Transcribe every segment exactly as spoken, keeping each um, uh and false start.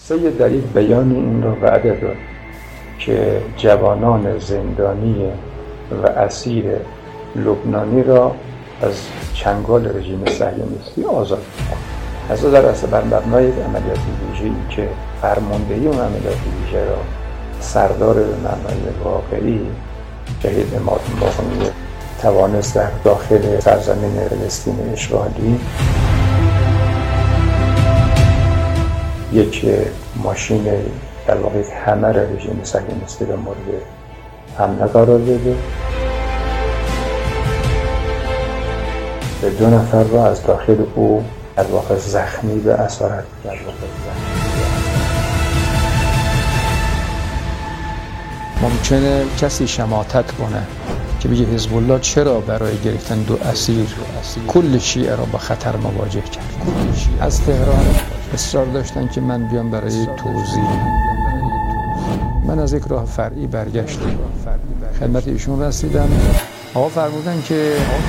سید در یک بیان این را وعده داد که جوانان زندانی و اسیر لبنانی را از چنگال رژیم صهیونیستی آزاد کنند. از در اصل بر مبنای عملیات ویژه‌ای که فرماندهی اون عملیات ویژه را سردار به معنای واقعی شهید اماد باقری توانست در داخل سرزمین فلسطین اشغالی یک ماشین در واقع همر رژیم صهیونیستی را مورد حمله قرار بده و دو نفر را از داخل او در واقع زخمی به اسارت در واقع زخمی. ممکنه کسی شماتت کنه که بگه حزب الله چرا برای گرفتن دو اسیر کل شیعه را با خطر مواجه کرد. از تهران اصرار داشتن که من بیام برای توضیح. من از یک راه فرعی برگشتم، خدمت ایشون رسیدم. آقا فرمودن که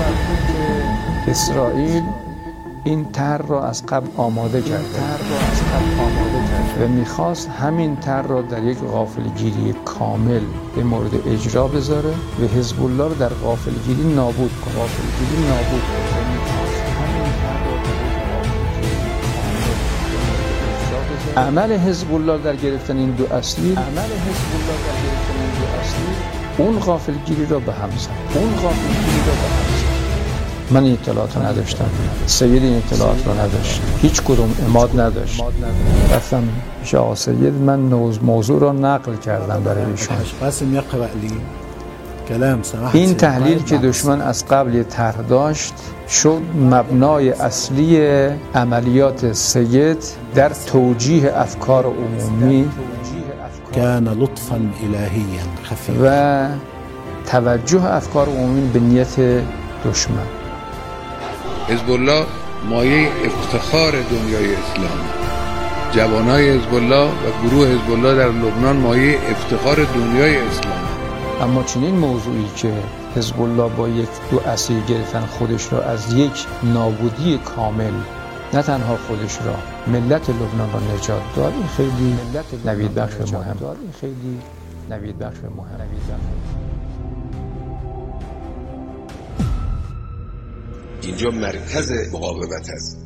اسرائیل این طرح را از قبل آماده کرده و میخواست همین طرح را در یک غافلگیری کامل به مورد اجرا بذاره و حزب الله را در غافلگیری نابود کنه. غافلگیری نابود کنه. عمل حزب الله در گرفتن این دو اسیر، عمل حزب الله در گرفتن این دو اسیر، اون غافلگیری را به هم زد. اون غافلگیری را به هم زد. من این اطلاعات رو نداشتم، سید این اطلاعات رو نداشت، هیچ کدوم اماد نداشت. رفتم پیش آقا سید، من موضوع را نقل کردم برای ایشون. این تحلیل که دشمن از قبل طرح داشت شد مبنای اصلی عملیات سید در توجیه افکار عمومی كان لطفا الهيا خفيفا و توجه افکار عمومی به نیت دشمن. حزب الله مایه افتخار دنیای اسلامی. جوانای حزب الله و گروه حزب الله در لبنان مایه افتخار دنیای اسلامی. اما چنین موضوعی که حزب الله با یک دو اسیر گرفتن خودش را از یک نابودی کامل، نه تنها خودش را، ملت لبنان را نجات داد، این خیلی نوید بخش مهم. این خیلی نوید بخش مهم. اینجا مرکز مقاومت است.